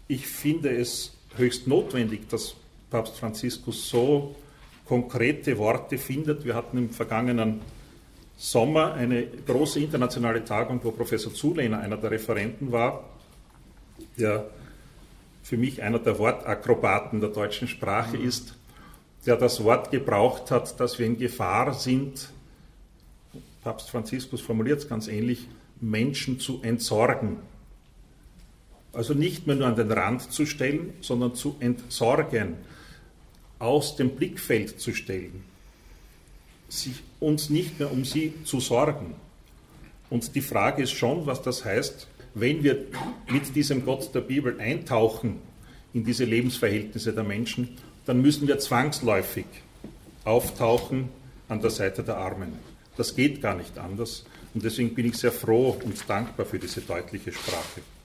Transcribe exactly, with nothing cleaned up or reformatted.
ich finde es höchst notwendig, dass Papst Franziskus so konkrete Worte findet. Wir hatten im vergangenen Sommer eine große internationale Tagung, wo Professor Zulehner einer der Referenten war, der für mich einer der Wortakrobaten der deutschen Sprache ist, der das Wort gebraucht hat, dass wir in Gefahr sind, Papst Franziskus formuliert es ganz ähnlich, Menschen zu entsorgen. Also nicht mehr nur an den Rand zu stellen, sondern zu entsorgen, aus dem Blickfeld zu stellen, sich, uns nicht mehr um sie zu sorgen. Und die Frage ist schon, was das heißt, wenn wir mit diesem Gott der Bibel eintauchen in diese Lebensverhältnisse der Menschen, dann müssen wir zwangsläufig auftauchen an der Seite der Armen. Das geht gar nicht anders. Und deswegen bin ich sehr froh und dankbar für diese deutliche Sprache.